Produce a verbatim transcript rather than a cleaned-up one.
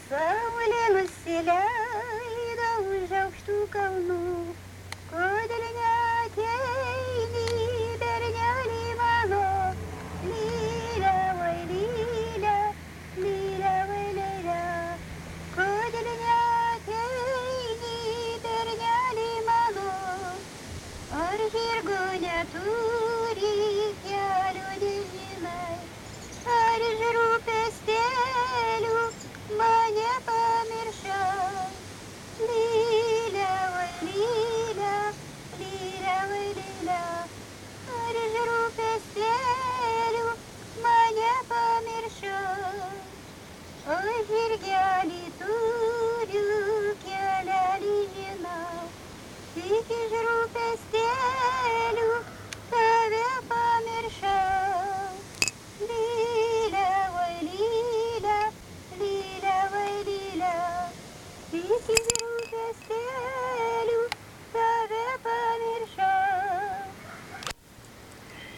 Saulė nusileido už aukštų kalnų, kodėl neateini, berneli mano, lylia, oi lylia, lylia, oi lylia, kodėl neateini, berneli mano, ar žirgo neturi kelių nežinai, ar iš rūpestėlių mane pamiršai. Lylia, oi lylia, lylia, oi lylia, ar iš rūpestėlių mane pamiršai. Oi žirgelį turiu, kelelį žinau, tik iš rūpestėlių tave pamiršau. Lylia, oi lylia, lylia, oi lylia, tik iš